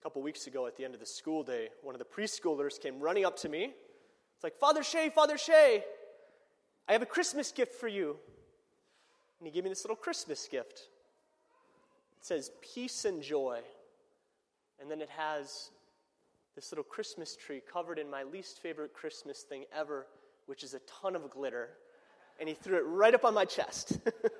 A couple weeks ago at the end of the school day, one of the preschoolers came running up to me. It's like, Father Shea, I have a Christmas gift for you. And he gave me this little Christmas gift. It says, peace and joy. And then it has this little Christmas tree covered in my least favorite Christmas thing ever, which is a ton of glitter. And he threw it right up on my chest.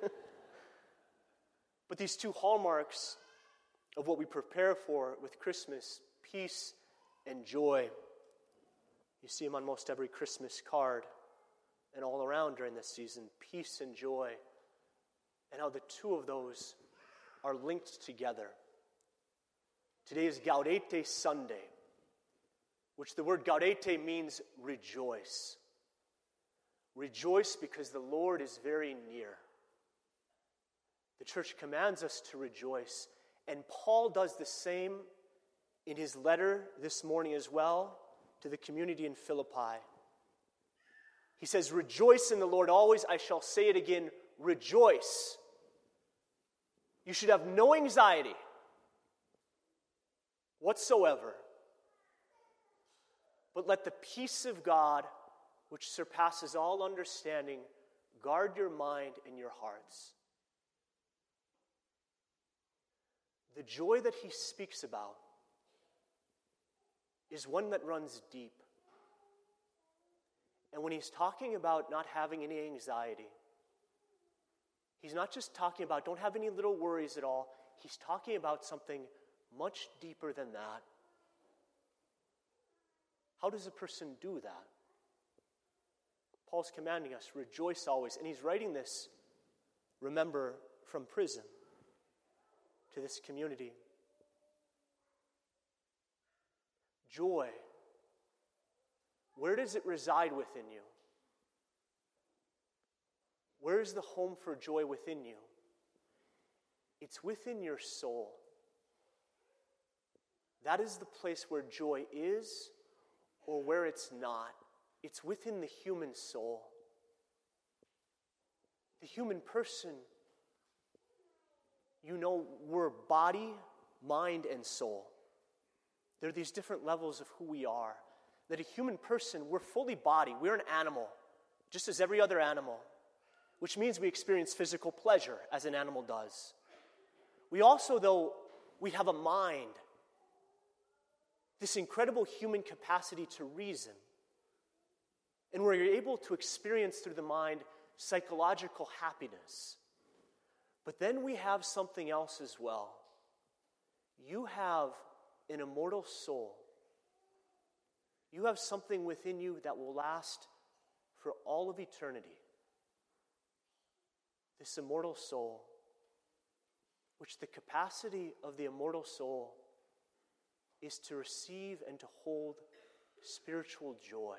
But these two hallmarks of what we prepare for with Christmas, peace and joy, you see them on most every Christmas card and all around during this season, peace and joy, and how the two of those are linked together. Today is Gaudete Sunday, which the word Gaudete means rejoice. Rejoice because the Lord is very near. The church commands us to rejoice, and Paul does the same in his letter this morning as well to the community in Philippi. He says, rejoice in the Lord always. I shall say it again, rejoice. You should have no anxiety whatsoever, but let the peace of God, which surpasses all understanding, guard your mind and your hearts. The joy that he speaks about is one that runs deep. And when he's talking about not having any anxiety, he's not just talking about don't have any little worries at all. He's talking about something much deeper than that. How does a person do that? Paul's commanding us, rejoice always. And he's writing this, remember, from prison to this community. Joy. Where does it reside within you? Where is the home for joy within you? It's within your soul. That is the place where joy is or where it's not. It's within the human soul. The human person, you know, we're body, mind, and soul. There are these different levels of who we are. That a human person, we're fully body. We're an animal, just as every other animal, which means we experience physical pleasure as an animal does. We also, though, we have a mind, this incredible human capacity to reason. And we're able to experience through the mind psychological happiness. But then we have something else as well. You have an immortal soul. You have something within you that will last for all of eternity. This immortal soul, which the capacity of the immortal soul is to receive and to hold spiritual joy.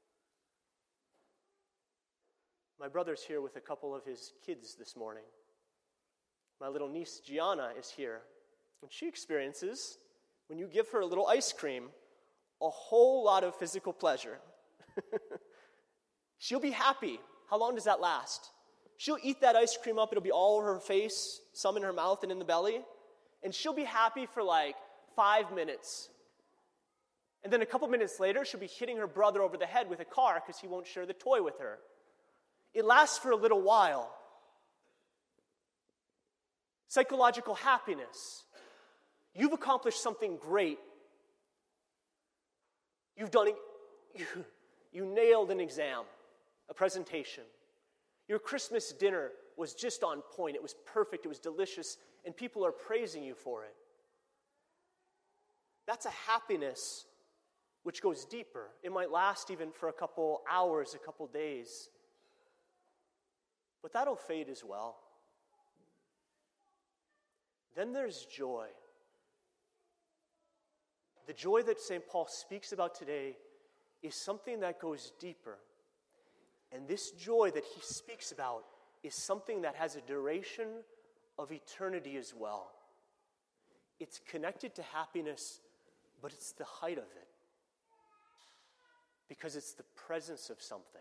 My brother's here with a couple of his kids this morning. My little niece Gianna is here, and she experiences, when you give her a little ice cream, a whole lot of physical pleasure. She'll be happy. How long does that last? She'll eat that ice cream up. It'll be all over her face, some in her mouth and in the belly. And she'll be happy for like 5 minutes. And then a couple minutes later, she'll be hitting her brother over the head with a car because he won't share the toy with her. It lasts for a little while. Psychological happiness. You've accomplished something great. You've done it. You nailed an exam, a presentation. Your Christmas dinner was just on point. It was perfect. It was delicious. And people are praising you for it. That's a happiness which goes deeper. It might last even for a couple hours, a couple days. But that'll fade as well. Then there's joy. The joy that St. Paul speaks about today is something that goes deeper. And this joy that he speaks about is something that has a duration of eternity as well. It's connected to happiness, but it's the height of it. Because it's the presence of something.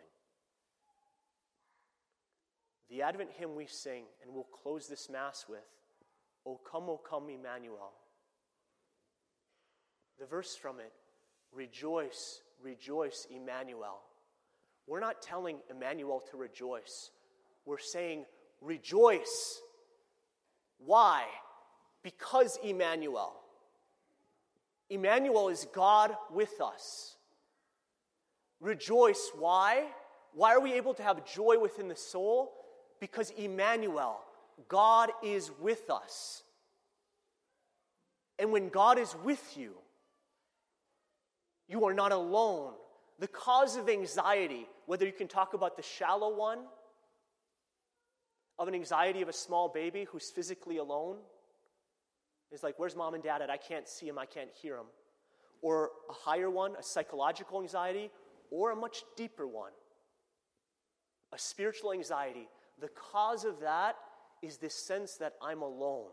The Advent hymn we sing, and we'll close this Mass with, O come, Emmanuel. The verse from it, rejoice, rejoice, Emmanuel. We're not telling Emmanuel to rejoice. We're saying rejoice. Why? Because Emmanuel. Emmanuel is God with us. Rejoice. Why? Why are we able to have joy within the soul? Because Emmanuel, God is with us. And when God is with you, you are not alone. The cause of anxiety, whether you can talk about the shallow one, of an anxiety of a small baby who's physically alone, is like, where's mom and dad at? I can't see him, I can't hear him. Or a higher one, a psychological anxiety, or a much deeper one, a spiritual anxiety. The cause of that is this sense that I'm alone.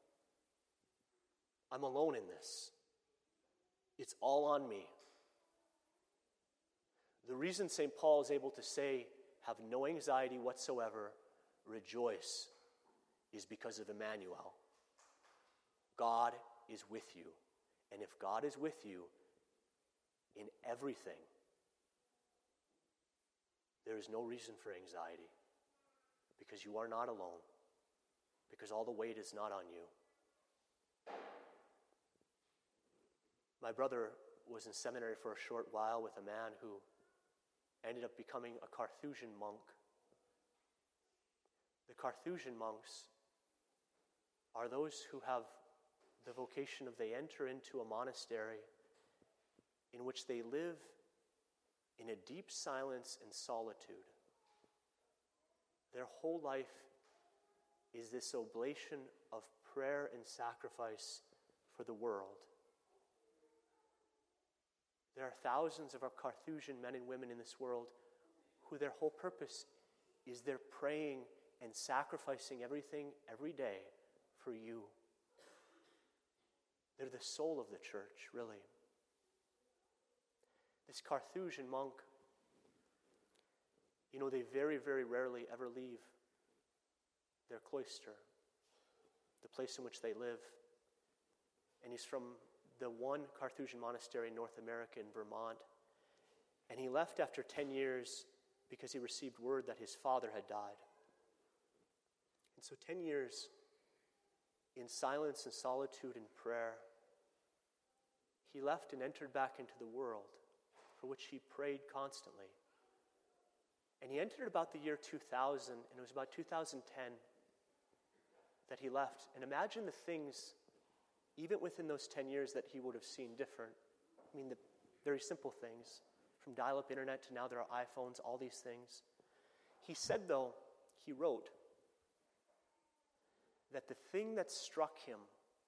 I'm alone in this. It's all on me. The reason St. Paul is able to say, have no anxiety whatsoever, rejoice, is because of Emmanuel. God is with you. And if God is with you in everything, there is no reason for anxiety, because you are not alone, because all the weight is not on you. My brother was in seminary for a short while with a man who ended up becoming a Carthusian monk. The Carthusian monks are those who have the vocation of they enter into a monastery in which they live in a deep silence and solitude. Their whole life is this oblation of prayer and sacrifice for the world. There are thousands of our Carthusian men and women in this world who their whole purpose is they're praying and sacrificing everything every day for you. They're the soul of the church, really. This Carthusian monk, they very, very rarely ever leave their cloister, the place in which they live. And he's from the one Carthusian monastery in North America in Vermont. And he left after 10 years because he received word that his father had died. And so 10 years in silence and solitude and prayer, he left and entered back into the world for which he prayed constantly. And he entered about the year 2000, and it was about 2010 that he left. And imagine the things, even within those 10 years, that he would have seen different. The very simple things, from dial-up internet to now there are iPhones, all these things. He said, though, he wrote, that the thing that struck him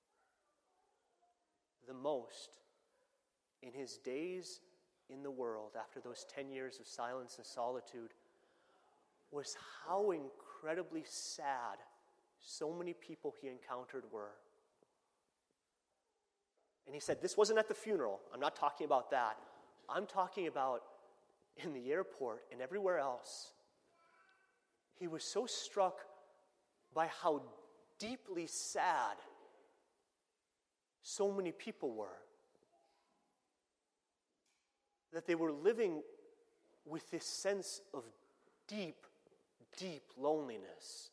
the most in his days in the world after those 10 years of silence and solitude was how incredibly sad so many people he encountered were. And he said, this wasn't at the funeral. I'm not talking about that. I'm talking about in the airport and everywhere else. He was so struck by how deeply sad so many people were, that they were living with this sense of deep, deep loneliness,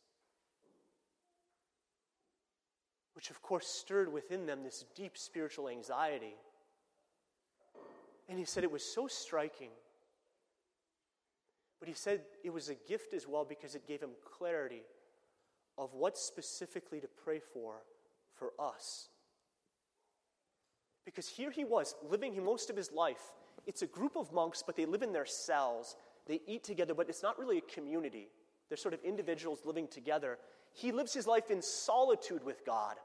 which of course stirred within them this deep spiritual anxiety. And he said it was so striking, but he said it was a gift as well because it gave him clarity of what specifically to pray for us. Because here he was, living most of his life. It's a group of monks, but they live in their cells. They eat together, but it's not really a community. They're sort of individuals living together. He lives his life in solitude with God.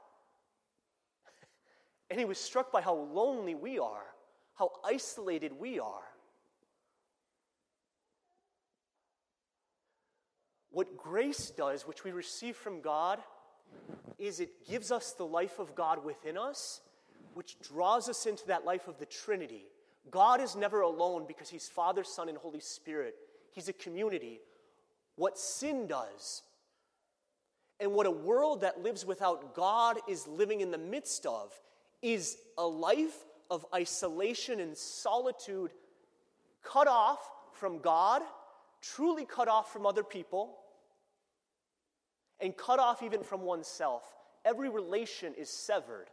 And he was struck by how lonely we are, how isolated we are. What grace does, which we receive from God, is it gives us the life of God within us, which draws us into that life of the Trinity. God is never alone because he's Father, Son, and Holy Spirit. He's a community. What sin does, and what a world that lives without God is living in the midst of, is a life of isolation and solitude, cut off from God, truly cut off from other people, and cut off even from oneself. Every relation is severed.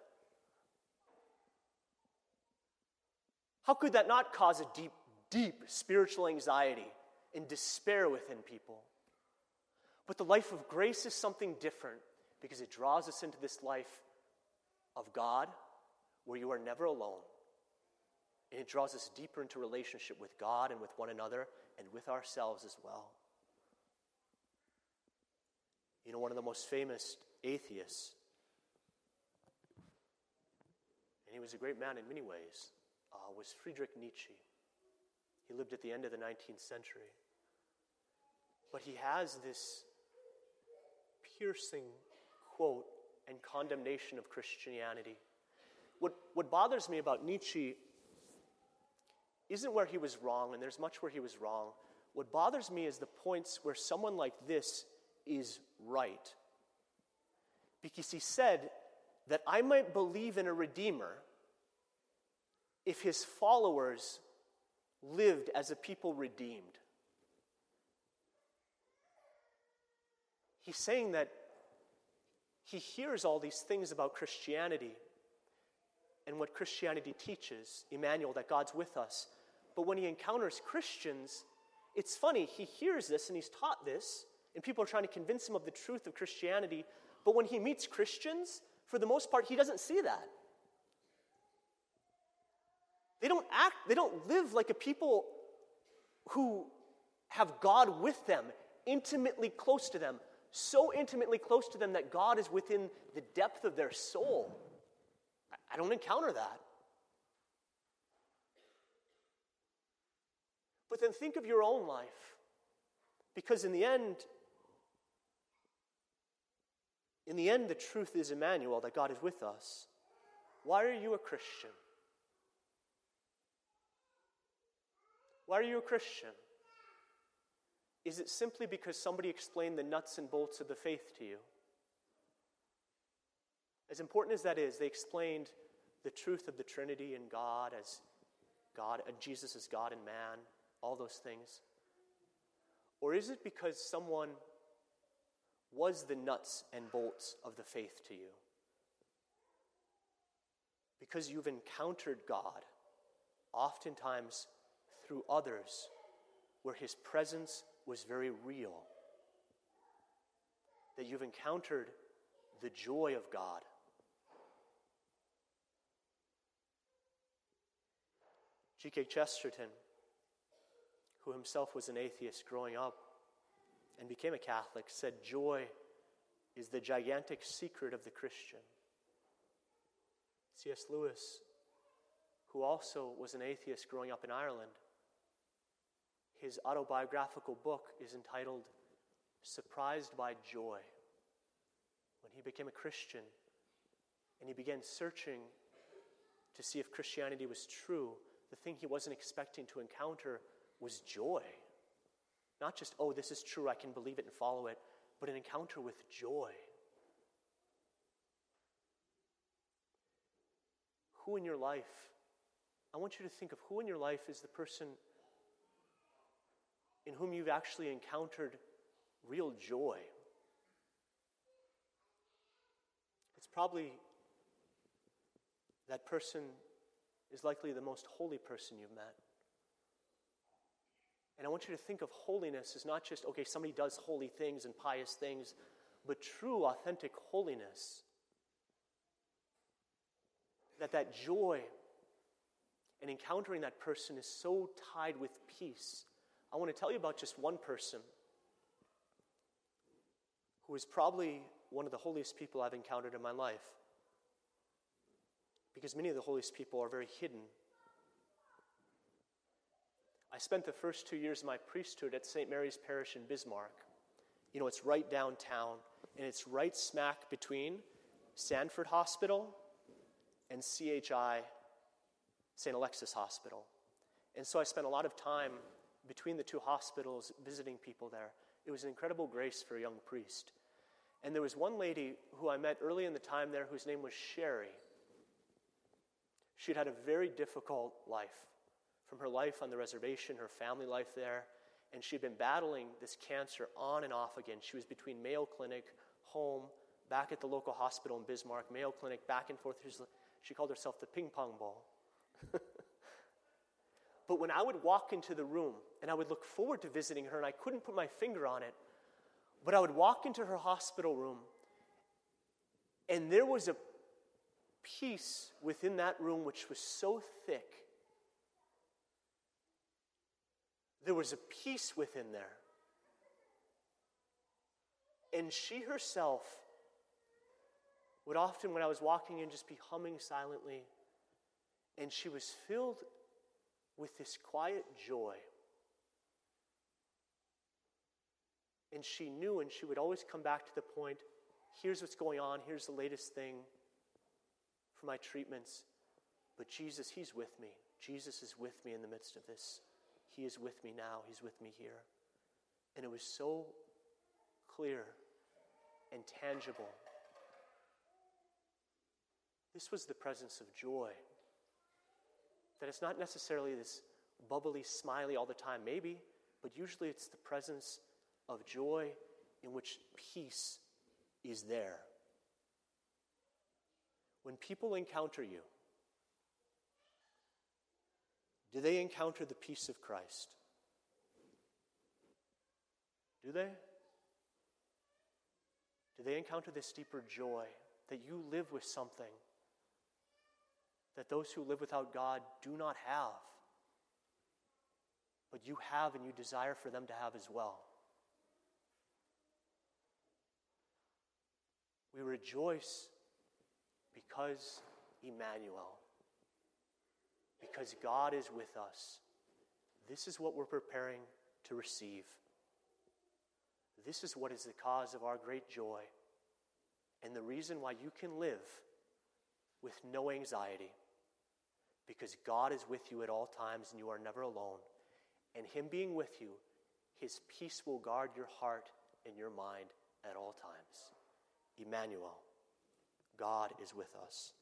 How could that not cause a deep, deep spiritual anxiety and despair within people? But the life of grace is something different because it draws us into this life of God where you are never alone. And it draws us deeper into relationship with God and with one another and with ourselves as well. You know, one of the most famous atheists, and he was a great man in many ways, was Friedrich Nietzsche. He lived at the end of the 19th century. But he has this piercing quote and condemnation of Christianity. What bothers me about Nietzsche isn't where he was wrong, and there's much where he was wrong. What bothers me is the points where someone like this is right. Because he said that I might believe in a Redeemer if his followers lived as a people redeemed. He's saying that he hears all these things about Christianity and what Christianity teaches, Emmanuel, that God's with us. But when he encounters Christians, it's funny, he hears this and he's taught this, and people are trying to convince him of the truth of Christianity, but when he meets Christians, for the most part, he doesn't see that. They don't live like a people who have God with them, intimately close to them, so intimately close to them that God is within the depth of their soul. I don't encounter that. But then think of your own life. Because in the end, the truth is Emmanuel, that God is with us. Why are you a Christian? Why are you a Christian? Is it simply because somebody explained the nuts and bolts of the faith to you? As important as that is, they explained the truth of the Trinity and God as God, and Jesus as God and man, all those things. Or is it because someone was the nuts and bolts of the faith to you? Because you've encountered God, oftentimes through others, where his presence was very real. That you've encountered the joy of God. G.K. Chesterton, who himself was an atheist growing up and became a Catholic, said joy is the gigantic secret of the Christian. C.S. Lewis, who also was an atheist growing up in Ireland, his autobiographical book is entitled Surprised by Joy. When he became a Christian and he began searching to see if Christianity was true, the thing he wasn't expecting to encounter was joy. Not just, oh, this is true, I can believe it and follow it, but an encounter with joy. Who in your life, I want you to think of who in your life is the person in whom you've actually encountered real joy. It's probably that person is likely the most holy person you've met. And I want you to think of holiness as not just, okay, somebody does holy things and pious things, but true, authentic holiness. That joy and encountering that person is so tied with peace. I want to tell you about just one person who is probably one of the holiest people I've encountered in my life. Because many of the holiest people are very hidden. I spent the first 2 years of my priesthood at St. Mary's Parish in Bismarck. You know, it's right downtown, and it's right smack between Sanford Hospital and CHI, St. Alexis Hospital. And so I spent a lot of time between the two hospitals visiting people there. It was an incredible grace for a young priest. And there was one lady who I met early in the time there whose name was Sherry. She'd had a very difficult life. From her life on the reservation, her family life there, and she'd been battling this cancer on and off again. She was between Mayo Clinic, home, back at the local hospital in Bismarck, Mayo Clinic, back and forth. She called herself the ping pong ball. But when I would walk into the room, and I would look forward to visiting her, and I couldn't put my finger on it, but I would walk into her hospital room, and there was a peace within that room which was so thick. There was a peace within there. And she herself would often, when I was walking in, just be humming silently. And she was filled with this quiet joy. And she knew, and she would always come back to the point, here's what's going on, here's the latest thing for my treatments. But Jesus, He's with me. Jesus is with me in the midst of this. He is with me now. He's with me here. And it was so clear and tangible. This was the presence of joy. That it's not necessarily this bubbly, smiley all the time, maybe, but usually it's the presence of joy in which peace is there. When people encounter you, do they encounter the peace of Christ? Do they? Do they encounter this deeper joy that you live with something that those who live without God do not have, but you have and you desire for them to have as well? We rejoice because Emmanuel, because God is with us. This is what we're preparing to receive. This is what is the cause of our great joy and the reason why you can live with no anxiety, because God is with you at all times and you are never alone. And Him being with you, His peace will guard your heart and your mind at all times. Emmanuel, God is with us.